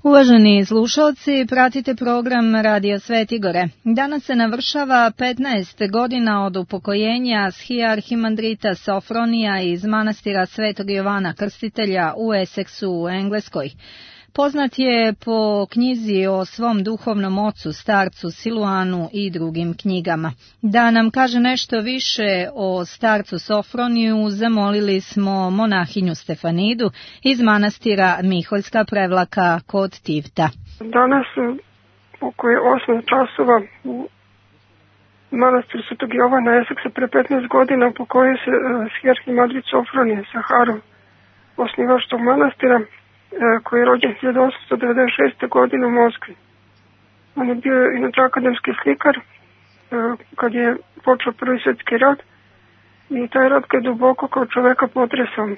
Uvaženi slušalci, pratite program Radio Svetigore. Danas se navršava 15 godina od upokojenja arhimandrita Sofronija iz manastira Svetog Jovana Krstitelja u Essexu u Engleskoj. Poznat je po knjizi o svom duhovnom ocu, starcu Siluanu i drugim knjigama. Da nam kaže nešto više o starcu Sofroniju, zamolili smo monahinju Stefanidu iz manastira Miholjska Prevlaka kod Tivta. Danas oko je 8 časova u manastiru Svetog Jovana Esseksa pre 15 godina upokojio se arhimandrit Sofronije Saharov, osnivač tog manastira, koji je rođen 1896. godine u Moskvi. On je bio inače akademski slikar kad je počeo Prvi svjetski rat i taj rat ga je duboko kao čoveka potresao.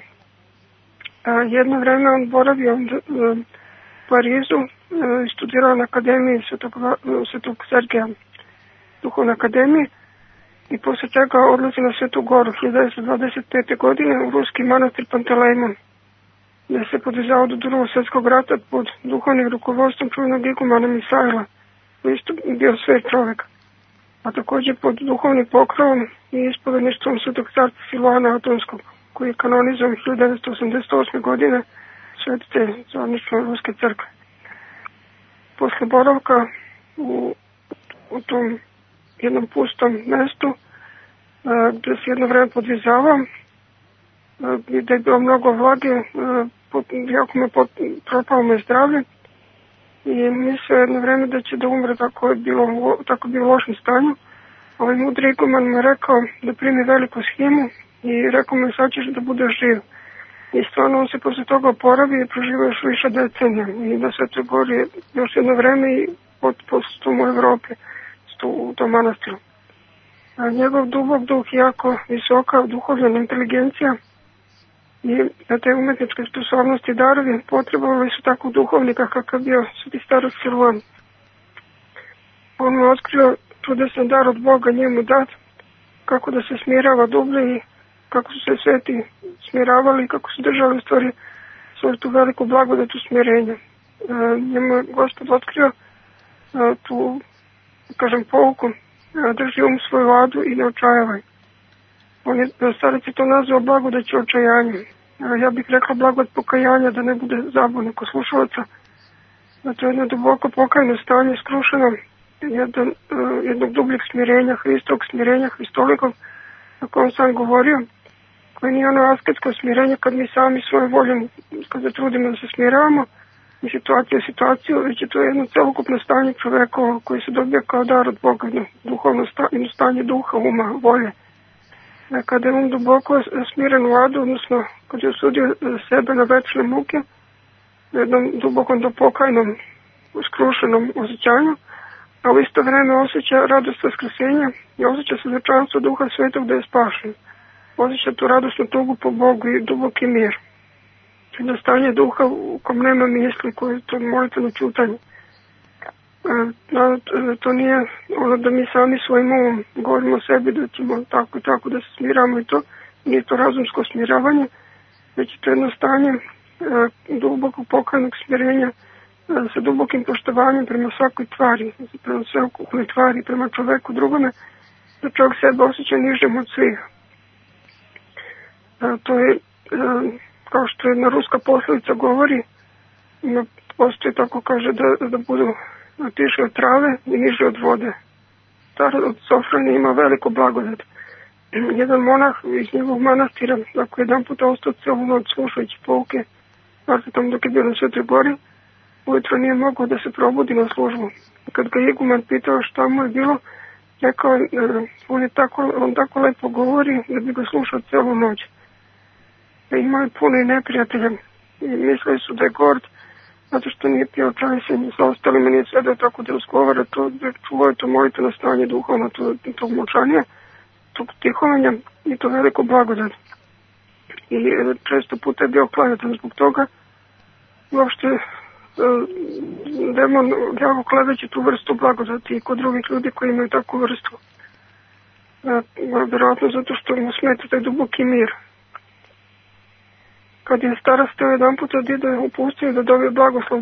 Jedno vreme on boravio u Parizu i studirao na akademiji Svetog Sergeja, duhovnoj akademiji, i posle čega odlazi na Svetu Goru 1925. godine u ruski manastir Pantelejmon, gdje se podizao do Drugog svjetskog rata pod duhovnim rukovodstvom čuvenog igumana Misaila, koji isto bio svet čovjek, a također pod duhovnim pokrovom i ispovedništvom svetog starca Siluana Atonskog, koji je kanonizovan 1988. godine svetice zvanično Ruske crkve. Posle boravka u tom jednom pustom mestu, gdje se jedno vreme podvizavao, gdje je bilo mnogo vlage, jako me propao me zdravlje i mislio jedno vreme da će da umre, tako je bio u lošem stanju. Ovaj mudri iguman me rekao da primi veliku shemu i rekao me sad ćeš da budeš živ. I stvarno on se posle toga oporavio i proživio još više decenija i na Svetoj Gori još jedno vreme i postom u Evropi, u tom manastiru. Njegov dubok duh, jako visoka duhovna inteligencija i na te umetničke sposobnosti i darovi potrebovali su takvog duhovnika kakav bio sveti starac Siluan. On mu otkrio čudesan dar od Boga njemu dat, kako da se smirava dublje i kako su se sveti smiravali i kako su držali u stvari svoju tu veliku blagodat u smirenju. Njemu je Gospod otkrio tu, pouku, drži svoju vladu i ne očajavaj. On je, starac je to nazvao blagodaću očajanju. Ja bih rekla blagodat pokajanja, da ne bude zabune kod slušalaca. To je jedno duboko pokajno stanje, skrušeno, jednog dubljeg smirenja, Hristovog smirenja, Hristolikog, na kojem sam govorio, koje nije ono asketsko smirenje kad mi sami svojom voljom, kad se trudimo da se smiravamo, i situaciju, već je to jedno celokupno stanje čoveka koji se dobija kao dar od Boga, duhovno stanje duha, uma, volje. Kada je on duboko smiren u adu, odnosno kad je osudio sebe na večne muke, u jednom dubokom dopokajnom, skrušenom osjećanju, a u isto vreme osjeća radost vaskrsenja i osjeća svedočanstvo Duha Svetog da je spašen. Osjeća tu radosnu tugu po Bogu i duboki mir. Jedno stanje duha u kom nema misli, koje je to molitveno ćutanje. To nije ono da mi sami svojim umom govorimo o sebi da ćemo tako i tako da se smiramo i to. Nije to razumsko smiravanje, već je to jedno stanje dubokog pokajnog smirenja sa dubokim poštovanjem prema svakoj tvari, prema sveukupnoj tvari, prema čoveku drugome, da čovjek sebe osjeća nižem od svih. To je, kao što jedna ruska poslovica govori, postoji tako kaže da budu tiše od trave i niže od vode. Starac od Sofronije ima veliku blagodat. Jedan monah iz njegovog manastira, ako jedan put ostao celu noć slušajući pouke, tam dok je bio na Svetoj Gori, ujutro nije mogao da se probudi na službu. Kad ga iguman pitao šta mu je bilo, rekao, on tako lepo govori da bi ga slušao celu noć. Imao je puno i neprijatelja i mislili su da je gord, zato što nije pio čaj sa ostalima, nije sedao tako da razgovara, čuvao je to molitveno stanje duhovno, tog močanja, tog tihovanja i to veliko blagodat. I često puta je bio klavetan zbog toga, uopšte demon jako kleveće tu vrstu blagodati i kod drugih ljudi koji imaju takvu vrstu. Vjerojatno zato što mu smeta taj duboki mir. Kad je starac teo jedan put da ide u pustinju da dobije blagoslov da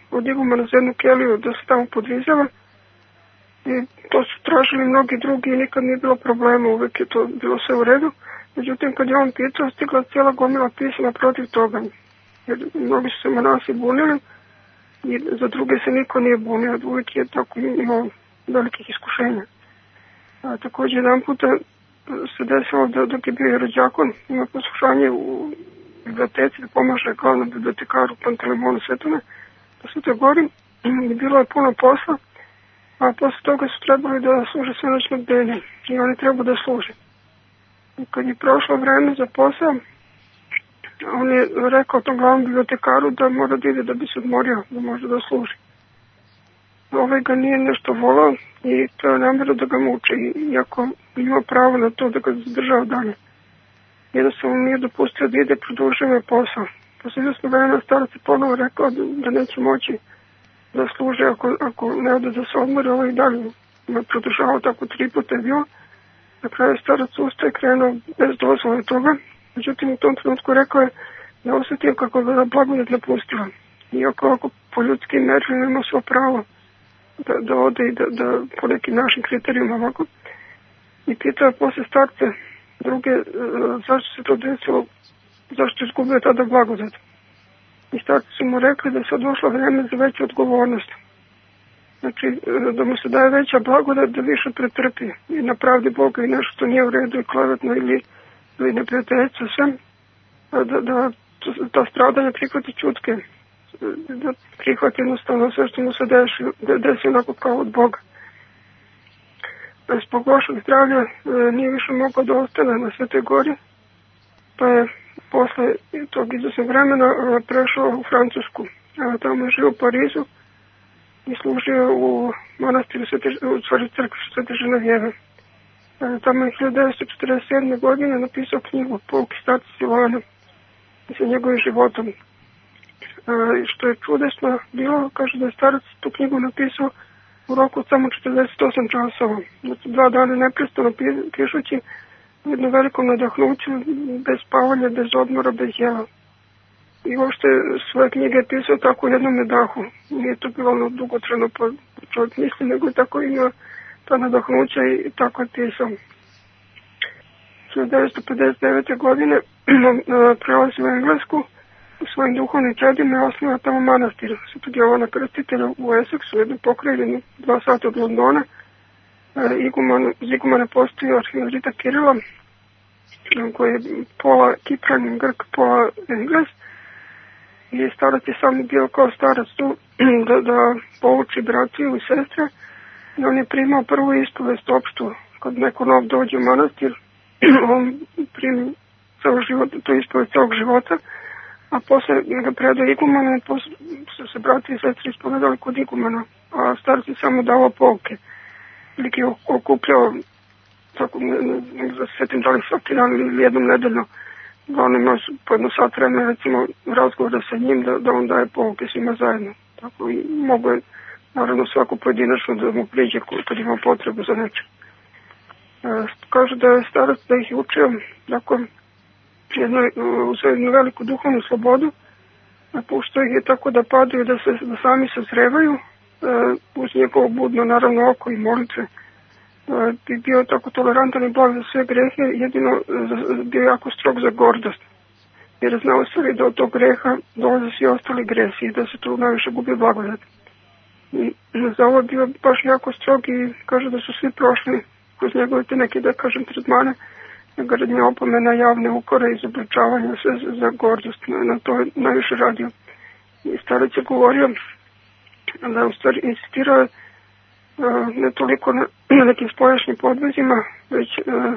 od igumana za jednu keliju da se tamo podvizava. I to su tražili mnogi drugi i nikad nije bilo problema, uvek je to bilo sve u redu. Međutim, kad je on pitao, stigla cijela gomila pisama protiv toga. Jer mnogi su se monasi bunili i za druge se niko nije bunio, uvijek je tako imao velikih iskušenja. Također jedan puta se desilo da dok je bio rođakon, ima poslušanje u biblioteci da pomaže glavnom bibliotekaru Pantelimonu Svetone, da su te gori i bilo je puno posla, a posle toga su trebali da služe svenoćno bdenje i oni trebaju da služe. I kad je prošlo vreme za posao, on je rekao tom glavnom bibliotekaru da mora da ide da bi se odmorio, da može da služi. Ovaj ga nije nešto volao i to je namjero da ga muči, iako ima pravo na to da ga zadržava dalje. Jednostavno nije dopustio da ide, produžio je posao. Posle izvesno vremena starac je ponovo rekao da neće moći da služe ako ne ode da se odmori, ovaj dalje produžavao, tako 3 puta je bilo. Na kraju starac ustaje, krenuo bez dozvole toga, međutim u tom trenutku rekao je da osjetio kako ga blagodat napustila. Iako ako po ljudskim merilima ima svo pravo da ode i da po nekim našim kriterijima ovako. I pitao je posle starce druge zašto se to desilo, zašto je izgubio tada blagodat. I starci su mu rekli da je sad došlo vreme za veću odgovornost. Znači da mu se daje veća blagodat da više pretrpi i na pravdi Boga i nešto što nije u redu i klevetno ili neprijateljstvo sve, da ta stradanja prihvati čutke, da prihvati jednostavno sve što mu se desi onako kao od Boga. Zbog lošeg zdravlja nije više mogao da ostane na Svetoj gori, pa je posle tog izvesnog vremena prešao u Francusku. Tamo je živio u Parizu i služio u manastiru crkvi Svete Ženevjeve. Tamo je 1947. godine napisao knjigu Pouke starca Silvana sa njegovim životom. Što je čudesno bilo, kaže da je starac tu knjigu napisao u roku od samo 48 časova. Znači 2 dana neprestano pišući u jednom velikom nadahnuću, bez spavanja, bez odmora, bez jela. I uopšte svoje knjige je pisao tako u jednom dahu. Nije to bilo ono dugotrajno pa čovjek misli, nego je tako imao ta nadahnuća i tako je pisao. 1959. godine prelazi u Englesku, u svojim duhovnim čedima je osnovao tamo manastir Svetog Jovana Krstitelja u Essexu, jednu pokrajinu 2 sata od Londona. Iz igumana postoji arhimandrita Kirila, koji je pola Kipran, Grk, pola Engles. I starac je sam bio kao starac tu da pouči bratiju i sestre. I on je primao prvu ispovest opštu. Kad neko nov dođe u manastir, on primi to ispovest celog života. A posle ga predao igumana i posle se brati i sestri ispovedali kod igumana. A starac je samo davao pouke. Lik je okupljao, tako ne da se setim da li svaki dan ili jednom nedeljno, da on ima po 1 sat vremena recimo razgovora sa njim da on daje pouke svima zajedno. Tako i mogu je naravno svako pojedinačno da mu priđe kad ima potrebu za nečem. Kaže da je starac da ih je učio, dakle, uz jednu veliku duhovnu slobodu, puštao ih je tako da padaju, da sami se zrevaju, uz njegovo budno naravno oko i molitve. Bi bio tako tolerantan i blag za sve grehe, jedino bio jako strog za gordost. Jer znao se da od tog greha dolaze svi ostali gresi i da se tu najviše gubi blagodat. I za ovo bio baš jako strog i kaže da su svi prošli kroz njegove te neke, da kažem, tretmane, gradnje opomena, javne ukore, izobličavanja, sve za gordost. Na to je najviše radio. I starac je govorio da u stvari insistirao ne toliko na nekim spoljašnjim podvezima, već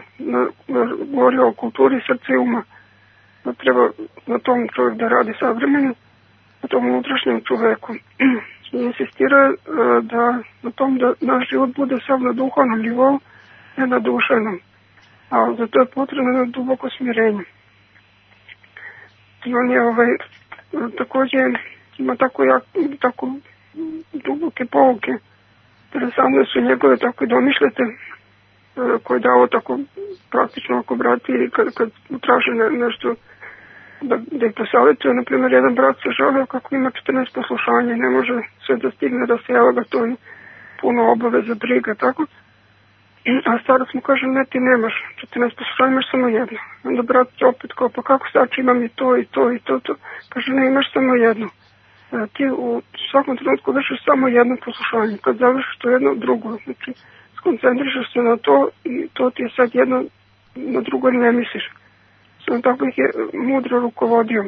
govorio o kulturi srca i uma. Da treba na tom čovjek da radi savremeno, na tom unutrašnjem čoveku. I insistirao na tom da naš život bude sav na duhovnom nivou, ne na duševnom. A za to je potrebno na duboko smirenje. I on je također ima tako duboke pouke. Interesantne su njegove tako i domišljate koje je dao tako praktično ako brati kad traže nešto da ih posavjetuje. Na primjer, jedan brat se žalio kako ima 14 poslušanja i ne može sve da stigne, da se java ga to i puno obaveza, briga, tako. A starac mu kaže, ne, ti nemaš 14 poslušanja, imaš samo jedno. Onda brat će opet kao, pa kako znači imam i to i to i to. Kaže, ne, imaš samo jedno. Ti u svakom trenutku vršiš samo jedno poslušanje. Kad završiš to jedno, drugo. Znači, skoncentrišeš se na to i to ti je sad jedno, na drugo ne misliš. Samo tako ih je mudro rukovodio.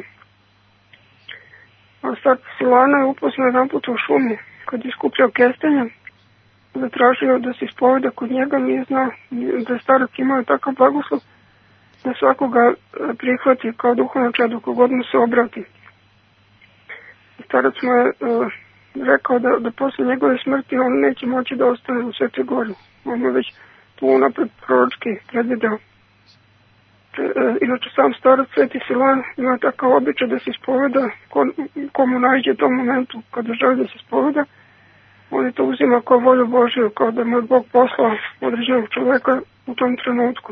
A sad Silana je upoznao jedan put u šumi, kad je skupljao kestenja, zatražio da se ispoveda kod njega, nije znao da je starac imao takav blagoslov da svakoga prihvati kao duhovno čedo, kogod mu se obrati. Starac mu je rekao da posle njegove smrti on neće moći da ostane u Svetoj Gori. On mu već tu unapred proročki predvideo. Inače sam starac Sveti Silan ima takav običaj da se ispoveda komu nađe u tom momentu kada želi da se ispoveda. On je to uzima kao volju Božiju, kao da mu je Bog poslao određenog čoveka u tom trenutku.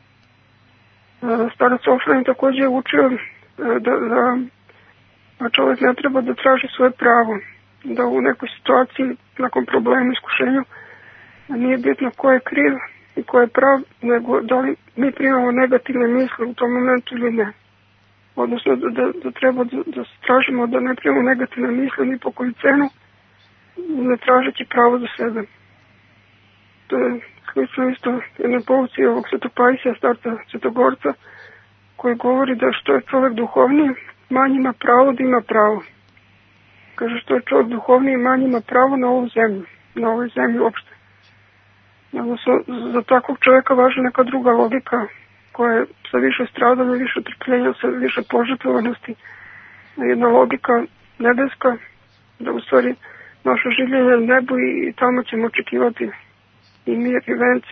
Starac Ofran također je učio da čovjek ne treba da traži svoje pravo, da u nekoj situaciji, nakon problema, iskušenju, nije bitno ko je kriv i ko je prav, nego da li mi primamo negativne misli u tom momentu ili ne. Odnosno da treba da tražimo da ne primamo negativne misli ni po koju cenu, ne tražeći pravo za sebe. To je slično isto jednoj pouci ovog Svetog Pajsija, starca Svetogorca, koji govori da što je čovjek duhovniji, manje ima pravo da ima pravo. Kaže, što je čovjek duhovniji, manje ima pravo na ovu zemlju, na ovoj zemlji uopšte. Odnosno, za takvog čovjeka važna neka druga logika, koja je sa više stradanja, više trpljenja, sa više požrtvovanosti. Jedna logika nebeska, da u stvari naše življenje je nebo i tamo ćemo očekivati i mir i vence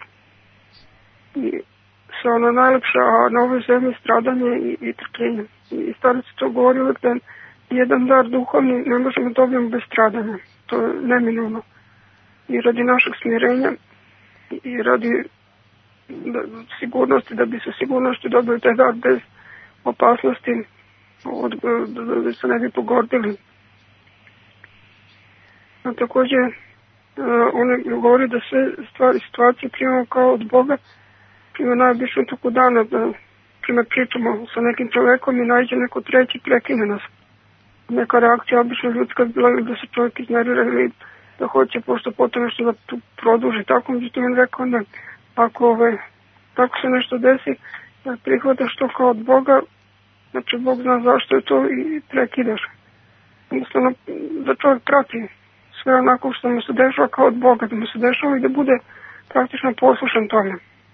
i sve ono najlepše, a na ovoj zemlji stradanje i trpljenje. I starac to govori uvijek da jedan dar duhovni ne možemo dobiti bez stradanja. To je neminovno. I radi našeg smirenja i radi sigurnosti, da bi se sigurnosti dobili taj dar bez opasnosti, da se ne bi pogordili. A također on govori da sve situacije primamo kao od Boga, primamo najobično toku dana, da pričamo sa nekim čovjekom i nađe neko treći, prekine nas. Neka reakcija obično ljudska bila da se čovjek iznervira ili da hoće pošto potom nešto da produži. Tako međutim on rekao da ako tako se nešto desi, da prihvataš to kao od Boga, znači Bog zna zašto je to i prekidaš. Jednostavno da čovjek prati sve onako što mu se dešava kao od Boga, da mu se dešava i da bude praktično poslušan tome.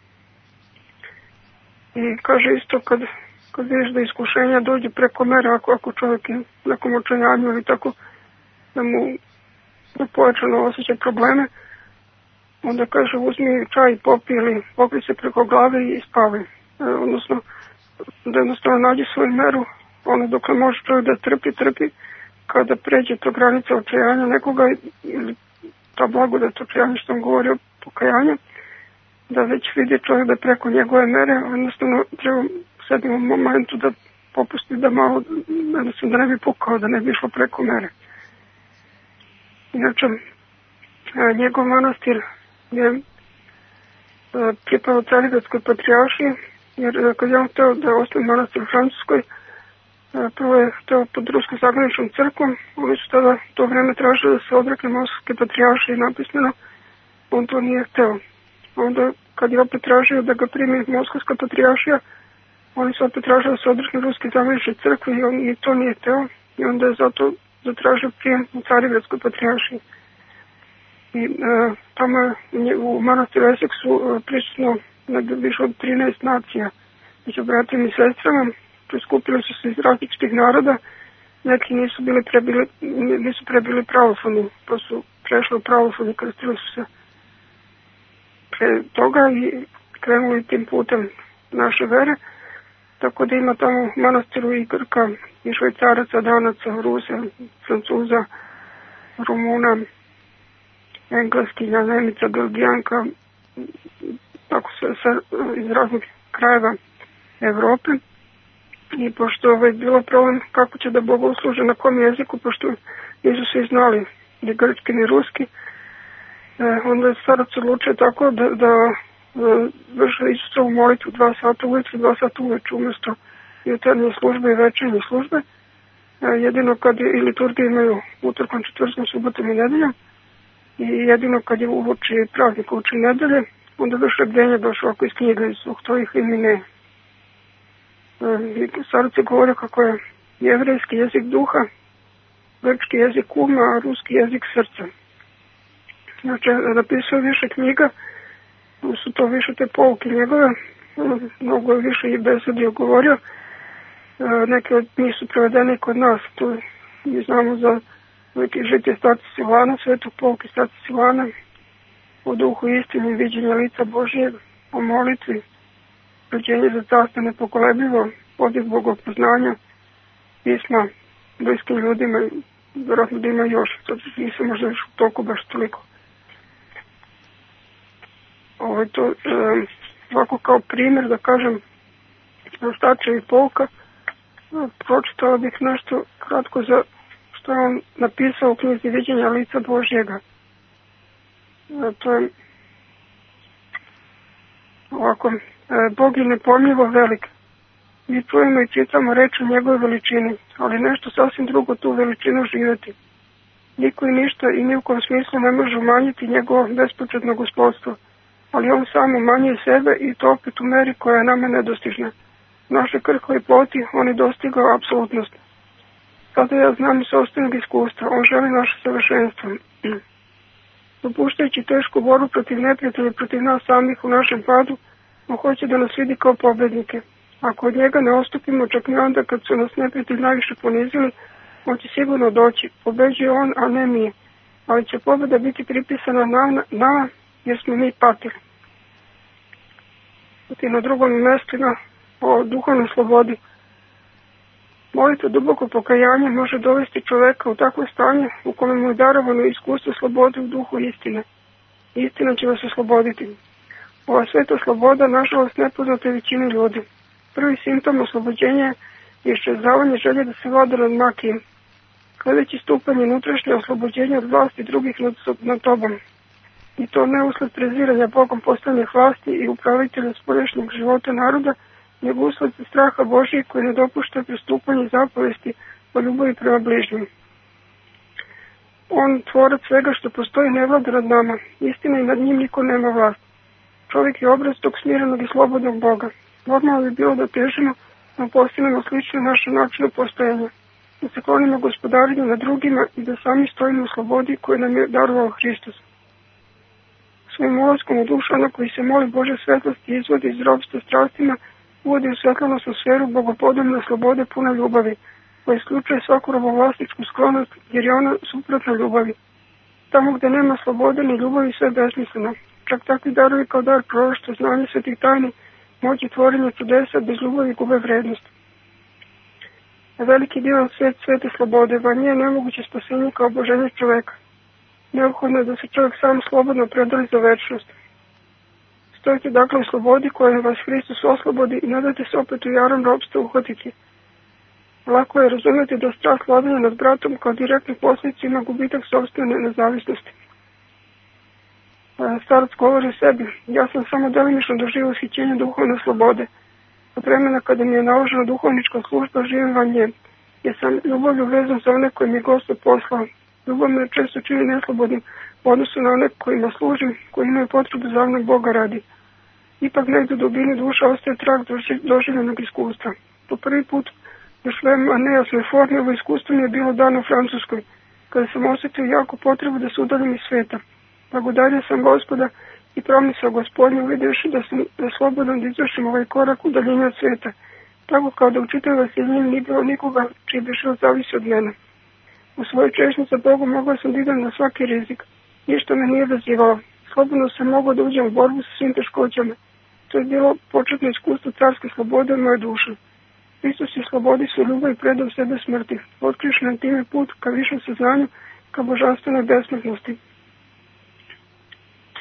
I kaže isto kad vidiš da iskušenja dođe preko mere, ako čovjek je nekom očajanju ili tako, da mu pojačano osjeća probleme, onda kaže uzmi čaj, popi se preko glave i spavaj. Odnosno, da jednostavno nađe svoju meru, ono dok ne može čovjek da trpi, kada pređe to granica očajanja nekoga, ili ta blagodat očajanja što on govori o pokajanju, da već vidi čovjek da preko njegove mere, jednostavno treba sad u momentu da popusti da malo, da ne bi pukao, da ne bi išlo preko mere. Inače, njegov manastir je pripao Carigradskoj patrijaršiji, jer kad je on hteo da osnovi manastir u Francuskoj, prvo je hteo pod Ruskom zagraničnom crkvom, oni su tada to vreme tražili da se odrekne Moskovske patrijaršije napismeno, on to nije hteo. Onda kad je opet tražio da ga primi Moskovska patrijaršija, oni su opet tražili da se odrekne Ruske zagranične crkve i on i to nije hteo i onda je zato zatražio prijem u Carigradskoj patrijaršiji. I tamo je u manastiru Eseksu prisutno više od 13 nacija među bratima i sestrama. Priskupili su se iz različitih naroda, neki nisu prebili pravoslavni, pa su prešli u pravoslavni, krstili su se pre toga i krenuli tim putem naše vere, tako da ima tamo u manastiru i Grka, i Švajcaraca, Danaca, Rusa, Francuza, Rumuna, Engleskinja, Nemica, Belgijanka, tako se iz raznih krajeva Evrope. I pošto je bilo problem kako će da Boga usluže, na kom jeziku, pošto nisu svi znali ni grčki ni ruski, onda je starac odlučio tako da vrše Isusovu molitvu 2 sata ujutru, 2 sata uveče umesto jutarnje službe i večernje službe. Jedino kad i liturgije imaju utorkom, četvrtkom, subotom i nedeljom, i jedino kad je uoči praznik, uoči nedelje, onda vrše bdenje baš ovako iz knjiga iz Uhtovih imine. Starac je govorio kako je jevrejski jezik duha, grčki jezik uma, a ruski jezik srca. Znači, napisao više knjiga, su to više te pouke njegove, mnogo više i besedio govorio. Neke od njih su prevedene kod nas, tu mi znamo za neki žitje starca Silvana, svetog pouke starca Silvana, o duhu istine, viđenja lica Božije, o molitvi, rođenje za carstvo nepokolebljivo, poziv bogopoznanja, pisma bliskim ljudima, vjerojatno da ima još, sad nisam možda još u toku baš toliko. Ovo je to ovako kao primjer, da kažem, ostačevi pouka. Pročitala bih nešto kratko za što je on napisao u knjizi Viđenja lica Božjega. To je ovako, Bog je nepojmljivo velik. Mi čujemo i čitamo reči o njegove veličini, ali nešto sasvim drugo tu veličinu živjeti. Niko i ništa i ni u kom smislu ne može umanjiti njegovo bespočetno gospodstvo, ali on sam umanjuje sebe i to opet u meri koja je nama nedostižna. Naše krhkoj ploti on je dostigao apsolutnost. Sada ja znam iz osnovnog iskustva, on želi naše savršenstvo. Dopuštajući tešku borbu protiv neprijatelja i protiv nas samih u našem padu, on hoće da nas vidi kao pobednike. Ako od njega ne ostupimo čak i onda kad su nas neprijatelji najviše ponizili, on će sigurno doći. Pobeđuje on, a ne mi. Ali će pobeda biti pripisana nama jer smo mi patili. I na drugom mjestima o duhovnoj slobodi. Molitva duboko pokajanje može dovesti čoveka u takvo stanje u kome mu je darovano iskustvo slobode u duhu istine. Istina će vas osloboditi. Ova sveta sloboda nažalost nepoznata je većini ljudi. Prvi simptom oslobođenja je iščezavanje želje da se vlada nad makijem. Sljedeći stupanj je unutrašnje oslobođenje od vlasti drugih nad tobom. I to ne usled preziranja Bogom postavljenih vlasti i upravitelja spoljašnjeg života naroda, nego usled straha Božije koji ne dopušta pristupanje zapovesti o ljubavi prema bližnjim. On, tvorac svega što postoji, ne vlada nad nama. Istina i nad njim niko nema vlast. Čovjek je obraz tog smirenog i slobodnog Boga. Normalno bi bilo da težimo da postanemo slično našem načinu postojanja, da se klonimo gospodarenju nad drugima i da sami stojimo u slobodi koju nam je darovao Hristos. Svojim ulaskom u dušu ono koji se moli Bože svetlosti i izvodi iz ropstva strastima, uvodi u svetlosnu sferu bogopodobne slobode pune ljubavi, koja isključuje svaku robovlasničku sklonost jer je ona suprotna ljubavi. Tamo gdje nema slobode ni ljubavi sve besmisleno. Čak takvi darovi kao dar proroštva, znanje svetih tajni, moći tvorenja čudesa bez ljubavi gube vrednost. Veliki divan svet svete slobode, van nje je nemoguće spasenje kao oboženje čoveka. Neophodno je da se čovjek sam slobodno predali za večnost. Stojite dakle u slobodi kojom vas Hristos oslobodi i nadate se opet u jarom ropstva uhvatiti. Lako je razumjeti da strast vladanja nad bratom kao direktni posljedica ima gubitak sopstvene nezavisnosti. Starac govori sebi, ja sam samo delimično doživio ushićenje duhovne slobode. Od vremena kada mi je naložena duhovnička služba živim van nje, jer sam ljubavlju vezan za one koje mi je Gospod poslao. Ljubav me često čini neslobodnim u odnosu na one kojima služim, koji imaju potrebu za mnog Boga radi. Ipak negdje u dubini duša ostaje trag doživljenog iskustva. Po prvi put još veoma nejasnoj formi ovo iskustvo mi je bilo dano u Francuskoj, kada sam osjetio jako potrebu da se udaljim iz sveta. Blagodario sam Gospoda i promisao Gospodnju uvidjevši da sam slobodan da izvršim ovaj korak udaljenja od sveta, tako kao da u čitavoj sjedinjeni nije bilo nikoga čiji bi život zavisi od mene. U svojoj češnji za Bogom mogao sam da idem na svaki rizik. Ništa me nije vezivalo. Slobodno sam mogao da uđem u borbu sa svim teškoćama. To je bilo početno iskustvo carske slobode u moje duše. Hristos je slobodi su ljubav i predao sebe smrti. Otkriš nam time put ka višem saznanju, ka božanstvenoj besmrtnosti.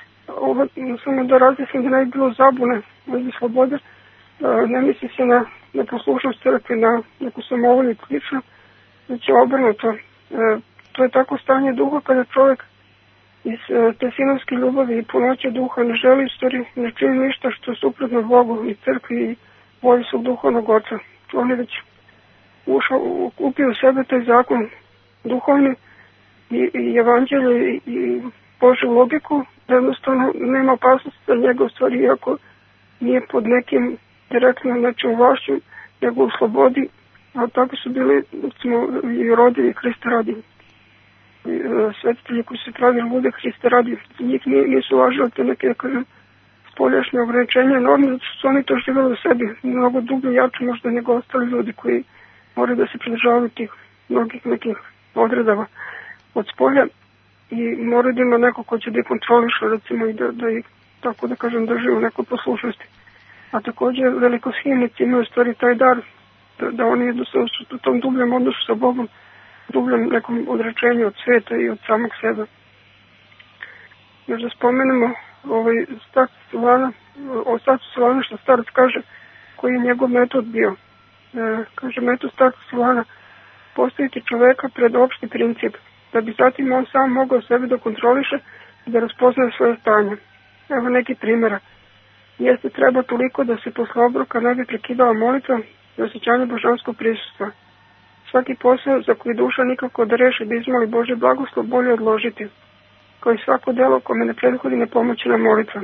Ovo samo da različim da ne bi bilo zabune vezi slobode. Ne misli se na neposlušnost crkve na neku samovolju i slično, već je obrnuto. To je tako stanje duha kada čovjek iz te sinovske ljubavi i punoće duha ne želi ne čini ništa što je suprotno Bogu i crkvi i volji svog duhovnog oca. On je već upio u sebe taj zakon duhovni i evanđelje i Božju logiku, da jednostavno nema opasnosti za njega u stvari, iako nije pod nekim direktno nečim vlašću, nego u slobodi, a tako su bili, recimo, i rodili Hrista radi. Svetitelji koji su pravili lude Hrista radi, njih nisu važili te neke, kažem, spoljašnje ograničenja, normalno su oni to živjeli u sebi, mnogo dublje jače možda nego ostali ljudi koji moraju da se pridržavaju tih mnogih nekih odredava od spolja i moraju da ima neko ko će da ih kontroliše, recimo, i da ih, tako da kažem, drži u nekoj poslušnosti. A također velikoshimnici imaju stvari taj dar da oni jednostavno su u tom dubljem odnosu sa Bogom, dubljem nekom odrečenju od sveta i od samog sebe. Još da spomenemo starcu Silvana što starac kaže, koji je njegov metod bio. Kaže, metod starca Silvana postaviti čoveka pred opšti princip, da bi zatim on sam mogao sebe da kontroliše i da raspoznaje svoje stanje. Evo neki primjera. Jeste treba toliko da se posle obroka ne bi prekidala molitva i osjećanje božanskog prisustva. Svaki posao za koji duša nikako da reši da izmoli Božje blagoslov bolje odložiti, kao i svako delo kome ne prethodi nepomoćena molitva.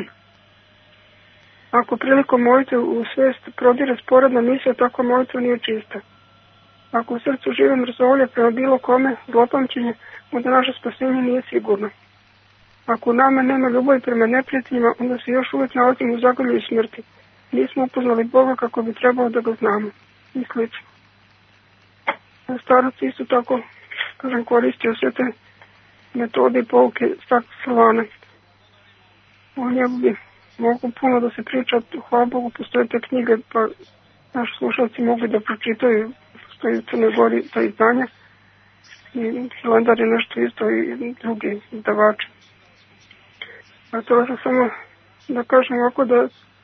Ako prilikom molitve u svest prodire sporedna misla, tako molitva nije čista. Ako u srcu žive mrzovolje prema bilo kome, zlopamćenje, onda naše spasenje nije sigurno. Ako u nama nema ljubavi prema neprijateljima, onda se još uvijek nalazimo u zagrlju smrti. Nismo upoznali Boga kako bi trebalo da ga znamo. I slično. Starac isto tako, kažem, koristio sve te metode i pouke starca Silvana. O njemu bi mogu puno da se priča, hvala Bogu, postoje te knjige, pa naši slušalci mogu da pročitaju, postoji u Crnoj Gori ta izdanja i Hilandar je nešto isto i drugi izdavači. A to sam samo da kažem ovako da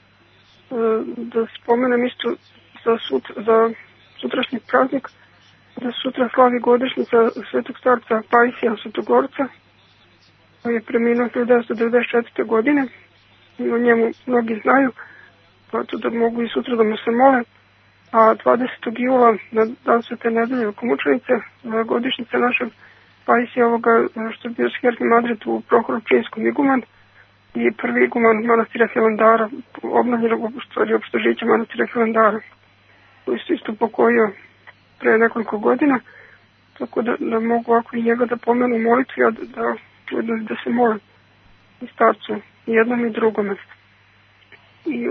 spomenem isto za sutrašnji praznik, da sutra slavi godišnjica svetog starca Pajsija Svetogorca, koji je preminuo 1994. godine i o njemu mnogi znaju, pa to da mogu i sutra da mu se mole. A 20. jula, na dan Svete nedelje velikomučenice, godišnjica našeg Pajsija ovoga što je bio Sherhi Madrid u Prohoru-Činskom iguman i prvi iguman manastira Hilandara, obnovljenog opštožića manastira Hilandara, koji se isto pokojio pre nekoliko godina, tako da mogu ovako i njega da pomenu molitvi, a da se mole i starcu, i jednom i drugome. I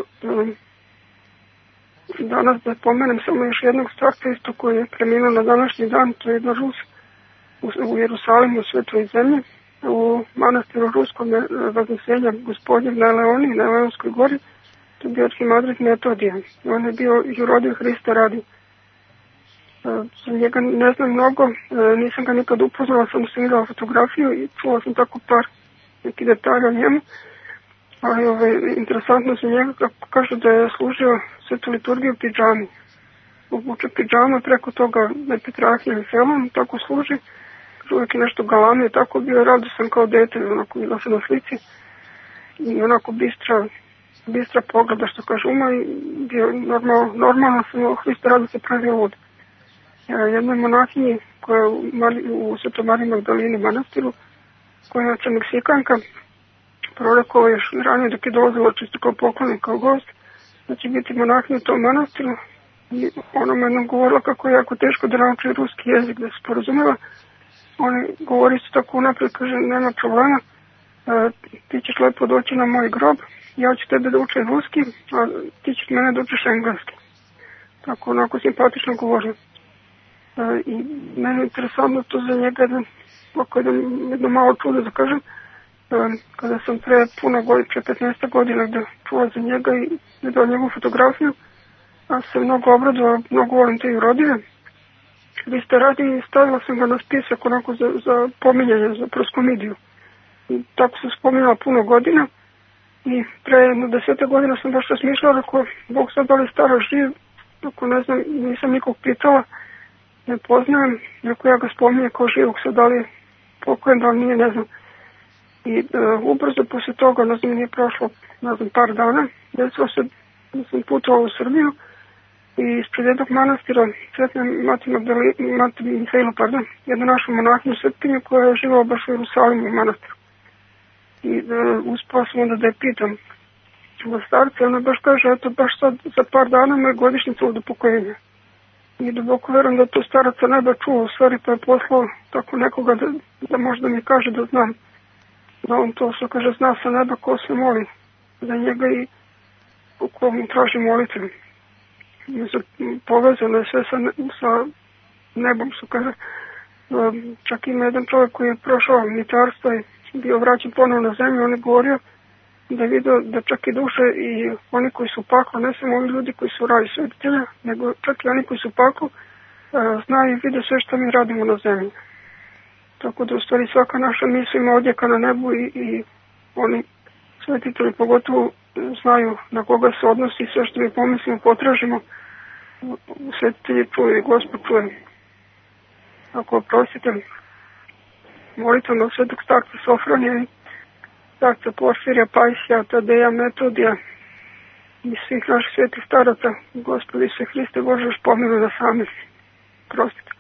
danas da pomenem samo još jednog starca isto koji je preminuo na današnji dan, to je jedna Rus u Jerusalimu, u Svetoj zemlji, u manastiru Ruskog Vaznesenja Gospodnjeg na Leoni, na Leonskoj gori, to je bio arhimadrit Metodija. On je bio i rodio Hrista radi. Za njega ne znam mnogo, nisam ga nikad upoznala, sam se videla fotografiju i čula sam tako par neki detalja o njemu. Ali interesantno za njega kako kaže da je služio svetu liturgiju u pidžami. Obuče pidžama, preko toga nepetrahija i felon, tako služi. Uvijek je nešto galamio, tako bio radosan kao dete, onako videla se na slici. I onako bistra pogleda, što kaže uma, i bio normalno sam Hrista radi se pravi lud. Jednoj monahinji koja je u Svetoj Mariji Magdalini manastiru, koja je inače Meksikanka, prorokovo još ranije dok je dolazila čisto kao poklonik, kao gost, da će biti monahinja u tom manastiru. I ona me jednom govorila kako je jako teško da nauči ruski jezik, da se porazumela. Oni govori se tako unaprijed, kaže, nema problema, ti ćeš lepo doći na moj grob, ja ću tebe da učem ruski, a ti ćeš mene da učiš engleski. Tako onako simpatično govorim. I meni je interesantno to za njega, jedno malo čudo da kažem, kada sam pre 15 godina da čula za njega i videla njegovu fotografiju, a se mnogo obradila, mnogo volim te i rodive. Hrista radi i stavila sam ga na spisak onako za pominjanje, za proskomidiju. I tako sam spominjala puno godina i pre 10 godina sam baš razmišljala ako Bog sad da li stara živ, ako ne znam, nisam nikog pitala, ne poznajem, neko ja ga spominje kao živog, sad da li je pokojen, da li nije, ne znam. I ubrzo posle toga, ne znam, nije prošlo, ne znam, par dana, desilo se, da sam putovala u Srbiju i ispred jednog manastira sretnem Mati Mihajlu, jednu našu monahinu Srpkinju koja je živala baš u Jerusalimu u manastiru. I uspala sam onda da je pitam za starce, ona baš kaže, eto, baš sad za par dana moje godišnjica od upokojenja. I duboko verujem da to staraca neba čuo u stvari, pa je poslao tako nekoga da možda mi kaže da znam, da on to što kaže zna sa neba ko se moli za njega i u kom traži molitve. Povezano je sve sa nebom, što kaže. Čak ima jedan čovjek koji je prošao militarstvo i bio vraćan ponovno na zemlju, on je govorio da je vidio da čak i duše i oni koji su u paklu, ne samo ovi ljudi koji su u raju svetitelja, nego čak i oni koji su u paklu, znaju i vide sve što mi radimo na zemlji. Tako da u stvari svaka naša misla ima odjeka na nebu i oni svetitelji pogotovo znaju na koga se odnosi i sve što mi pomislimo, potražimo, svetitelji čuje i Gospod čuje. Ako oprostite, molitvama svetog starca Sofronija i starca Porfirija, Pajsija, Tadeja, Metodija i svih naših svetih staraca, Gospodi se Hriste Bože, još pomiluj nas, amen. Prostite.